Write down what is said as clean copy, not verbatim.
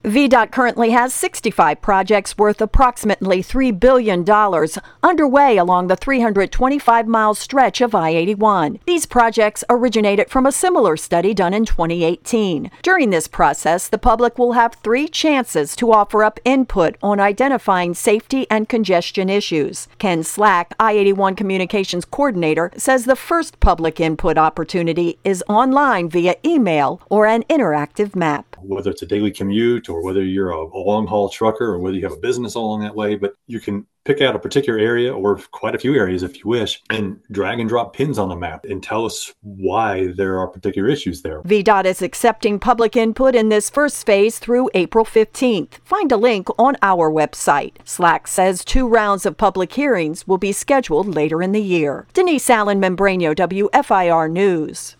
VDOT currently has 65 projects worth approximately $3 billion underway along the 325-mile stretch of I-81. These projects originated from a similar study done in 2018. During this process, the public will have 3 chances to offer up input on identifying safety and congestion issues. Ken Slack, I-81 Communications Coordinator, says the first public input opportunity is online via email or an interactive map. Whether it's a daily commute or whether you're a long-haul trucker or whether you have a business along that way, but you can pick out a particular area or quite a few areas if you wish and drag and drop pins on the map and tell us why there are particular issues there. VDOT is accepting public input in this first phase through April 15th. Find a link on our website. Slack says 2 rounds of public hearings will be scheduled later in the year. Denise Allen Membranio, WFIR News.